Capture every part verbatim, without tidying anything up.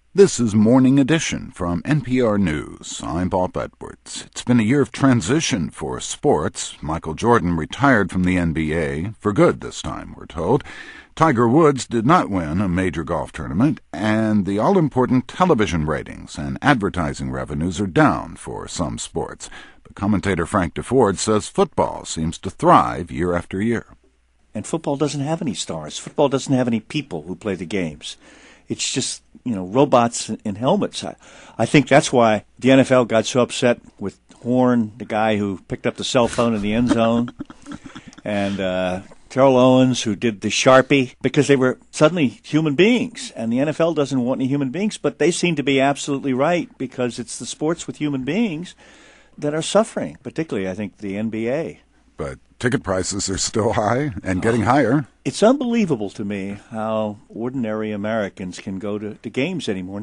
This is Morning Edition from N P R News. I'm Bob Edwards. It's been a year of transition for sports. Michael Jordan retired from the N B A, for good this time, we're told. Tiger Woods did not win a major golf tournament, and the all-important television ratings and advertising revenues are down for some sports. But commentator Frank Deford says football seems to thrive year after year. And football doesn't have any stars. Football doesn't have any people who play the games. It's just, you know, robots in helmets. I, I think that's why the N F L got so upset with Horn, the guy who picked up the cell phone in the end zone, and uh, Terrell Owens, who did the Sharpie, because they were suddenly human beings. And the N F L doesn't want any human beings, but they seem to be absolutely right, because it's the sports with human beings that are suffering, particularly, I think, the N B A. But ticket prices are still high and getting higher. It's unbelievable to me how ordinary Americans can go to, to games anymore.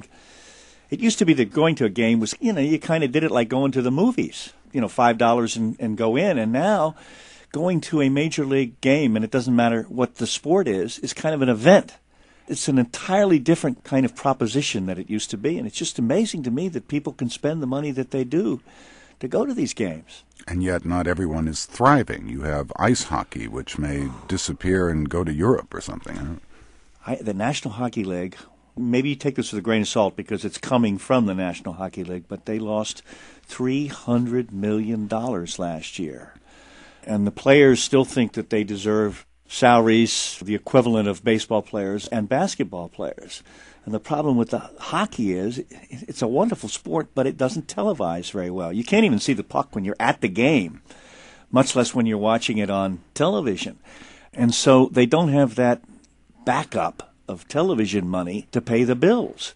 It used to be that going to a game was, you know, you kind of did it like going to the movies, you know, five dollars and, and go in. And now going to a major league game, and it doesn't matter what the sport is, is kind of an event. It's an entirely different kind of proposition that it used to be. And it's just amazing to me that people can spend the money that they do to go to these games. And yet not everyone is thriving. You have ice hockey, which may disappear and go to Europe or something. I, the National Hockey League, maybe you take this with a grain of salt because it's coming from the National Hockey League, but they lost three hundred million dollars last year. And the players still think that they deserve salaries, the equivalent of baseball players and basketball players. And the problem with the hockey is it's a wonderful sport, but it doesn't televise very well. You can't even see the puck when you're at the game, much less when you're watching it on television. And so they don't have that backup of television money to pay the bills.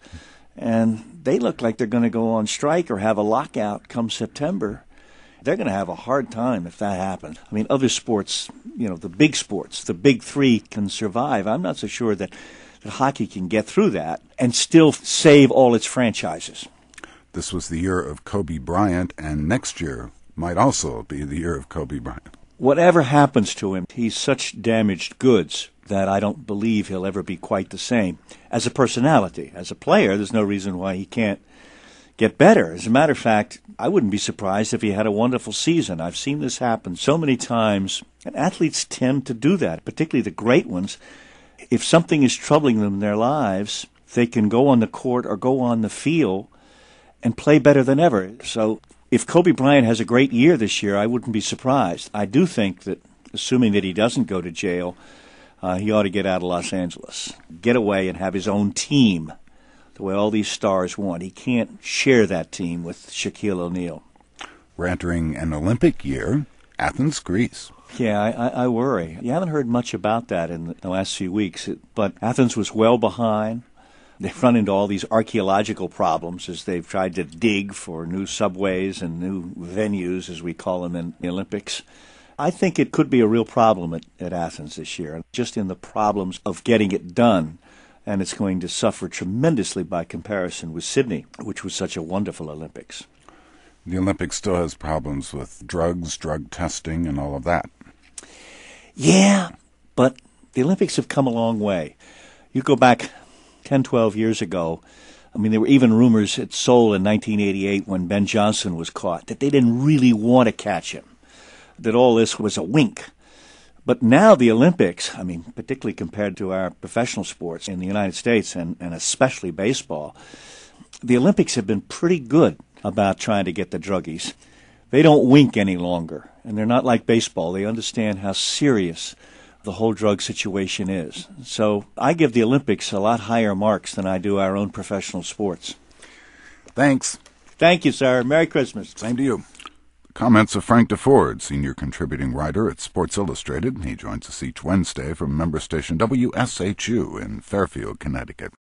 And they look like they're going to go on strike or have a lockout come September. They're going to have a hard time if that happens. I mean, other sports, you know, the big sports, the big three can survive. I'm not so sure that that hockey can get through that and still save all its franchises. This was the year of Kobe Bryant, and next year might also be the year of Kobe Bryant. Whatever happens to him, he's such damaged goods that I don't believe he'll ever be quite the same. As a personality, as a player, there's no reason why he can't get better. As a matter of fact, I wouldn't be surprised if he had a wonderful season. I've seen this happen so many times, and athletes tend to do that, particularly the great ones. If something is troubling them in their lives, they can go on the court or go on the field and play better than ever. So if Kobe Bryant has a great year this year, I wouldn't be surprised. I do think that, assuming that he doesn't go to jail, uh, he ought to get out of Los Angeles, get away and have his own team, the way all these stars want. He can't share that team with Shaquille O'Neal. We're entering an Olympic year, Athens, Greece. Yeah, I, I worry. You haven't heard much about that in the last few weeks, but Athens was well behind. They've run into all these archaeological problems as they've tried to dig for new subways and new venues, as we call them in the Olympics. I think it could be a real problem at, at Athens this year, just in the problems of getting it done. And it's going to suffer tremendously by comparison with Sydney, which was such a wonderful Olympics. The Olympics still has problems with drugs, drug testing, and all of that. Yeah, but the Olympics have come a long way. You go back ten, twelve years ago, I mean, there were even rumors at Seoul in nineteen eighty-eight when Ben Johnson was caught that they didn't really want to catch him, that all this was a wink. But now the Olympics, I mean, particularly compared to our professional sports in the United States and, and especially baseball, the Olympics have been pretty good about trying to get the druggies. They don't wink any longer, and they're not like baseball. They understand how serious the whole drug situation is. So I give the Olympics a lot higher marks than I do our own professional sports. Thanks. Thank you, sir. Merry Christmas. Same to you. Comments of Frank Deford, senior contributing writer at Sports Illustrated. He joins us each Wednesday from member station W S H U in Fairfield, Connecticut.